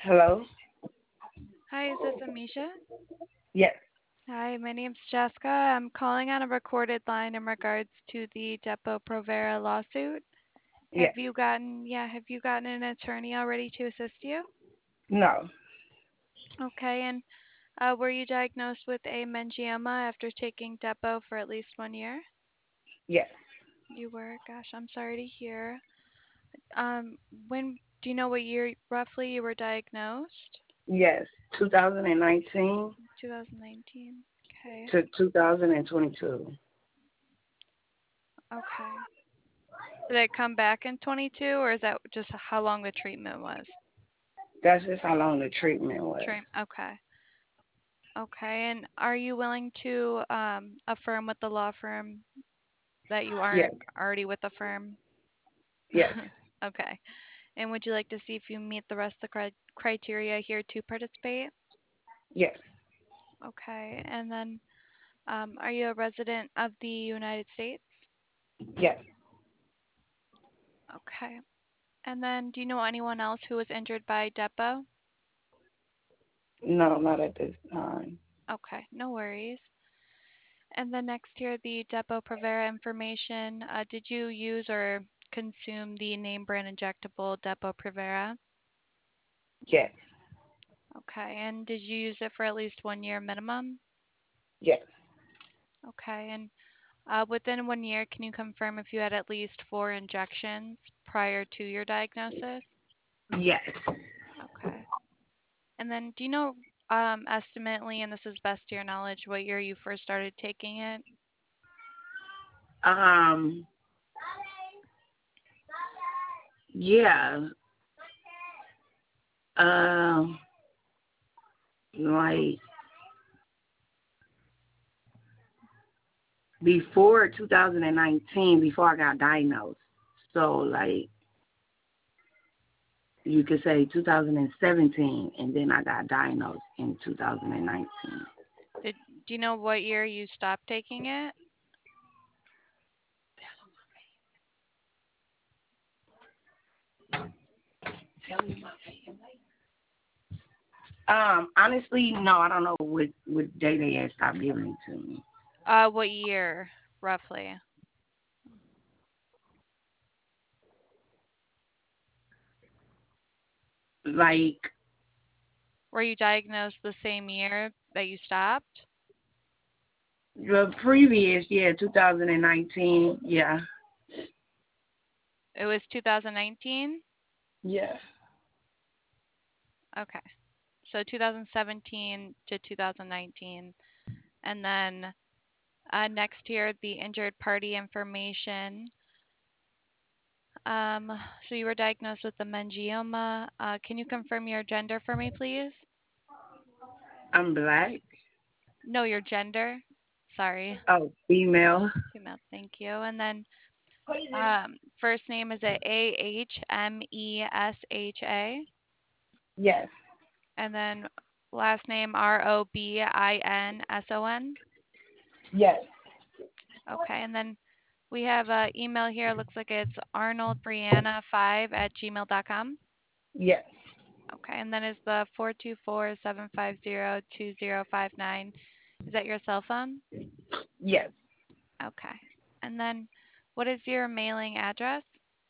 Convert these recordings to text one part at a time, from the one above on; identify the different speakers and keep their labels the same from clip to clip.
Speaker 1: Hello?
Speaker 2: Hi, is this Amisha?
Speaker 1: Yes,
Speaker 2: Hi, my name's Jessica. I'm calling on a recorded line in regards to the Depo Provera lawsuit.
Speaker 1: yes.
Speaker 2: Have you gotten an attorney already to assist you?
Speaker 1: No,
Speaker 2: Okay, and were you diagnosed with a meningioma after taking Depo for at least 1 year?
Speaker 1: yes,
Speaker 2: You were? Gosh, I'm sorry to hear. When do you know what year roughly you were diagnosed?
Speaker 1: yes. 2019
Speaker 2: 2019. Okay.
Speaker 1: to 2022.
Speaker 2: Okay. Did it come back in 22, or is that just how long the treatment was?
Speaker 1: That's just how long the treatment was.
Speaker 2: Okay. Okay. And are you willing to affirm with the law firm that you are
Speaker 1: Yes,
Speaker 2: already with the firm?
Speaker 1: yes,
Speaker 2: Okay. And would you like to see if you meet the rest of the criteria here to participate?
Speaker 1: yes,
Speaker 2: Okay. And then, are you a resident of the United States?
Speaker 1: yes.
Speaker 2: Okay. And then, do you know anyone else who was injured by Depo?
Speaker 1: No, not at this time.
Speaker 2: Okay, no worries. And then next here, the Depo-Provera information. Did you use or consume the name brand injectable Depo-Provera?
Speaker 1: Yes,
Speaker 2: Okay, and did you use it for at least 1 year minimum?
Speaker 1: yes,
Speaker 2: Okay, and within 1 year, can you confirm if you had at least 4 injections prior to your diagnosis?
Speaker 1: yes.
Speaker 2: Okay. And then do you know, estimately, and this is best to your knowledge, what year you first started taking it?
Speaker 1: Um, yeah. Um, like before 2019, before I got diagnosed. So like you could say 2017, and then I got diagnosed in 2019.
Speaker 2: Do you know what year you stopped taking it?
Speaker 1: Honestly, no, I don't know what day they had stopped giving it to me.
Speaker 2: What year, roughly?
Speaker 1: Like
Speaker 2: Were you diagnosed the same year that you stopped?
Speaker 1: the previous year, 2019, yeah,
Speaker 2: It was 2019?
Speaker 1: yeah,
Speaker 2: Okay. So 2017 to 2019. And then next here, the injured party information. So you were diagnosed with a meningioma. Can you confirm your gender for me, please?
Speaker 1: I'm black.
Speaker 2: No, your gender. Sorry.
Speaker 1: Oh, female.
Speaker 2: Female, thank you. And then first name is it Ahmesha,
Speaker 1: Yes,
Speaker 2: and then last name Robinson.
Speaker 1: yes,
Speaker 2: Okay, and then we have an email here. Looks like it's arnoldbrianna5@gmail.com.
Speaker 1: yes,
Speaker 2: Okay, and then is the 424-750-2059. Is that your cell phone?
Speaker 1: yes.
Speaker 2: Okay. And then what is your mailing address?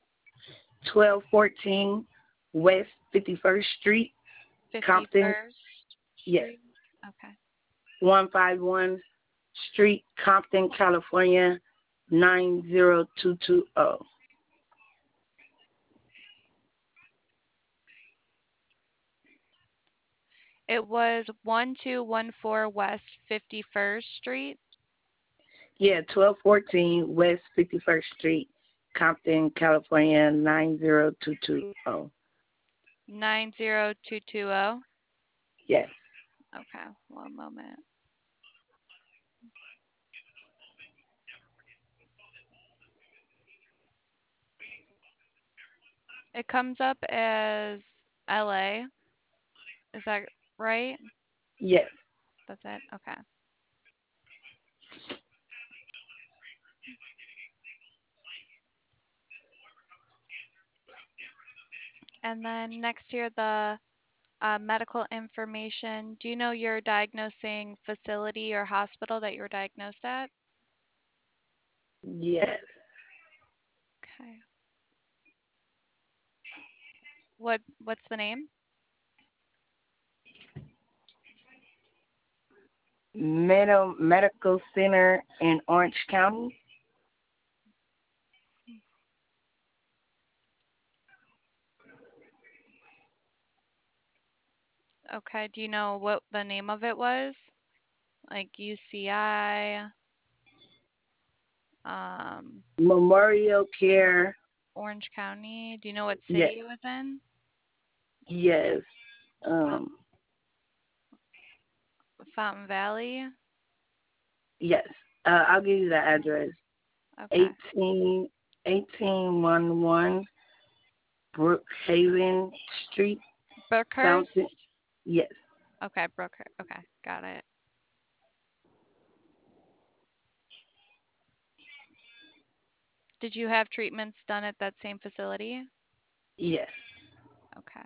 Speaker 1: 1214 West 51st Street, Compton.
Speaker 2: 51st
Speaker 1: Yes,
Speaker 2: Street. Okay.
Speaker 1: 151 Street, Compton, California, 90220.
Speaker 2: It was 1214 West 51st Street,
Speaker 1: Yeah, 1214 West 51st Street, Compton, California, 90220.
Speaker 2: 90220.
Speaker 1: Yes.
Speaker 2: Okay, one moment. It comes up as LA. Is that right?
Speaker 1: Yes.
Speaker 2: That's it? Okay. And then next here, the Medical information. Do you know your diagnosing facility or hospital that you were diagnosed at?
Speaker 1: Yes.
Speaker 2: Okay. What's the name?
Speaker 1: Medical Center in Orange County.
Speaker 2: Okay. Do you know what the name of it was? Like UCI,
Speaker 1: Memorial Care.
Speaker 2: Orange County. Do you know what
Speaker 1: Yes.
Speaker 2: city it was in?
Speaker 1: Yes. Um.
Speaker 2: Fountain Valley.
Speaker 1: Yes. I'll give you the address.
Speaker 2: Okay.
Speaker 1: 1811 Brookhaven Street,
Speaker 2: Brookhurst.
Speaker 1: Fountain. Yes.
Speaker 2: Okay, Brookhurst. Okay, got it. Did you have treatments done at that same facility?
Speaker 1: Yes.
Speaker 2: Okay.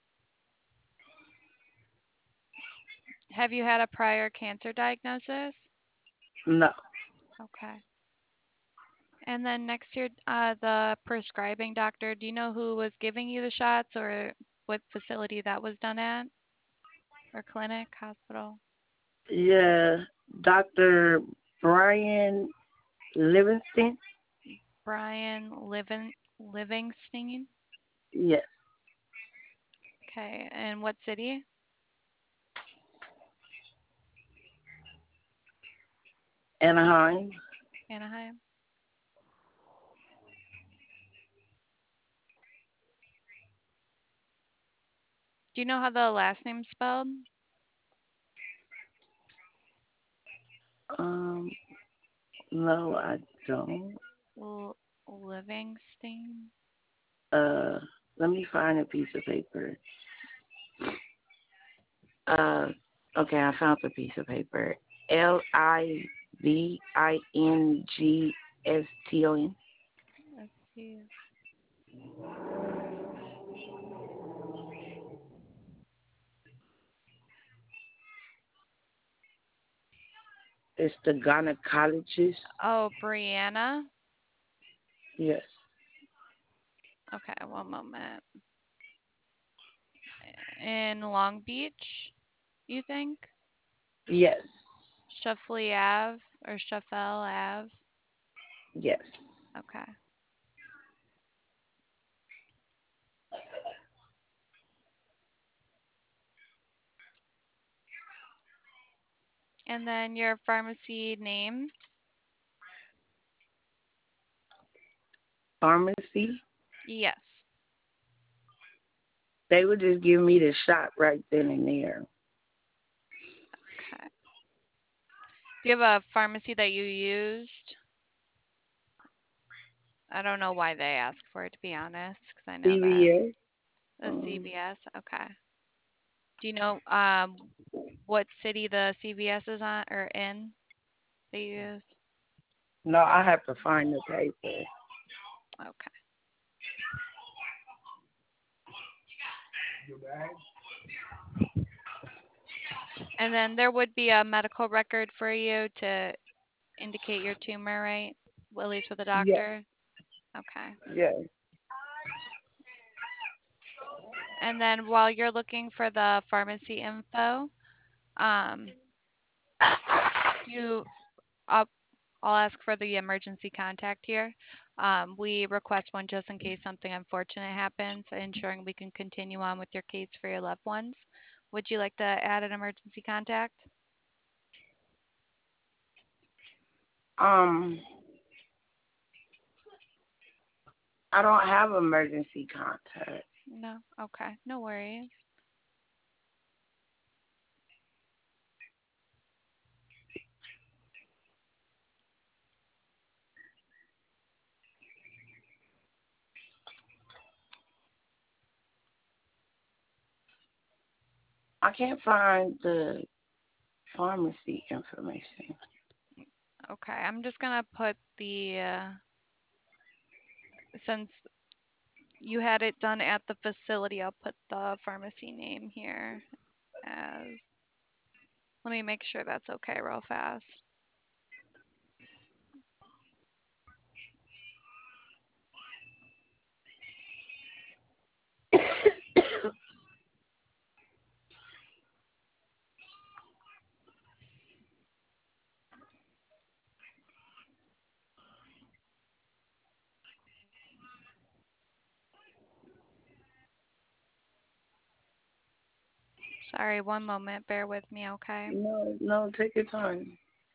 Speaker 2: Have you had a prior cancer diagnosis?
Speaker 1: No.
Speaker 2: Okay. And then next here, the prescribing doctor, do you know who was giving you the shots or what facility that was done at? Or clinic, hospital?
Speaker 1: Yeah. Dr. Brian Livingston.
Speaker 2: Brian Livingston?
Speaker 1: Yes.
Speaker 2: Okay. And what city?
Speaker 1: Anaheim.
Speaker 2: Anaheim. Do you know how the last name's spelled?
Speaker 1: Um. No, I don't.
Speaker 2: Livingston?
Speaker 1: Uh. Let me find a piece of paper. Uh. Okay, I found the piece of paper. Livingston.
Speaker 2: Let's see.
Speaker 1: It's the gynecologist.
Speaker 2: Oh, Brianna?
Speaker 1: Yes.
Speaker 2: Okay, one moment. In Long Beach, you think?
Speaker 1: Yes.
Speaker 2: Shuffley Ave or Shuffell Ave?
Speaker 1: Yes.
Speaker 2: Okay. And then your pharmacy name?
Speaker 1: Pharmacy.
Speaker 2: Yes.
Speaker 1: They would just give me the shot right then and there.
Speaker 2: Okay. Do you have a pharmacy that you used? I don't know why they ask for it, to be honest, because I know that.
Speaker 1: CVS.
Speaker 2: The CVS? Okay. Do you know what city the CVS is on or in that you use?
Speaker 1: No, I have to find the paper.
Speaker 2: Okay. And then there would be a medical record for you to indicate your tumor, right? At least with the
Speaker 1: Yes.
Speaker 2: doctor? Okay.
Speaker 1: Yes.
Speaker 2: And then while you're looking for the pharmacy info, you I'll, I'll ask for the emergency contact here. We request one just in case something unfortunate happens, ensuring we can continue on with your case for your loved ones. Would you like to add an emergency contact?
Speaker 1: Um, I don't have emergency contact.
Speaker 2: No? Okay. No worries.
Speaker 1: I can't find the pharmacy information.
Speaker 2: Okay. I'm just going to put the, since You had it done at the facility. I'll put the pharmacy name here as, let me make sure that's okay real fast. Sorry, one moment. Bear with me, okay?
Speaker 1: No, take your time.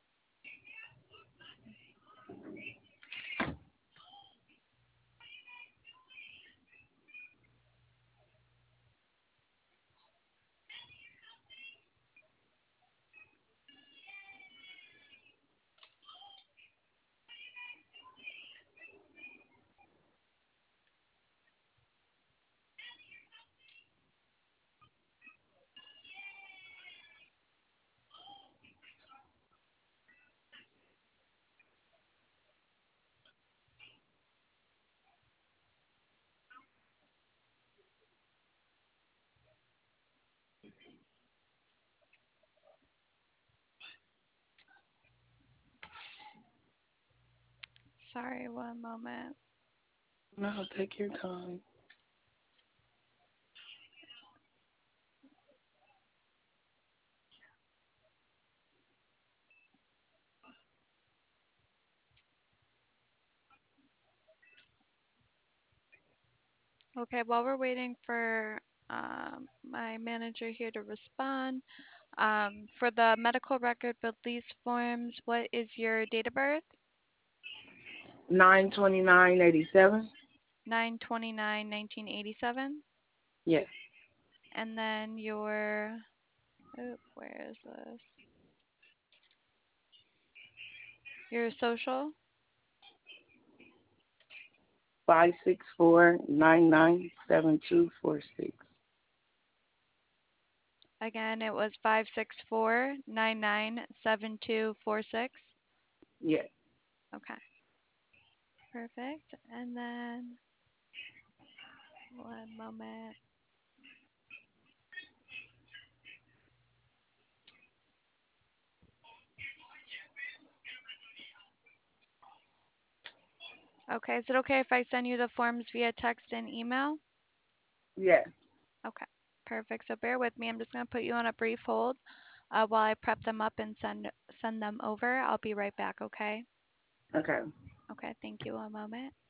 Speaker 2: Sorry, one moment.
Speaker 1: No, take your time.
Speaker 2: Okay, while we're waiting for my manager here to respond, for the medical record release forms, what is your date of birth?
Speaker 1: 9/29/87.
Speaker 2: 9/29/1987.
Speaker 1: Yes.
Speaker 2: And then your, oh, where is this? Your social?
Speaker 1: 564-997246.
Speaker 2: Again, it was 564-997246.
Speaker 1: Yes.
Speaker 2: Okay, perfect. And then, one moment. Okay, is it okay if I send you the forms via text and email?
Speaker 1: Yes.
Speaker 2: Okay, perfect. So bear with me. I'm just going to put you on a brief hold while I prep them up and send them over. I'll be right back, okay?
Speaker 1: Okay.
Speaker 2: Okay, thank you. One moment.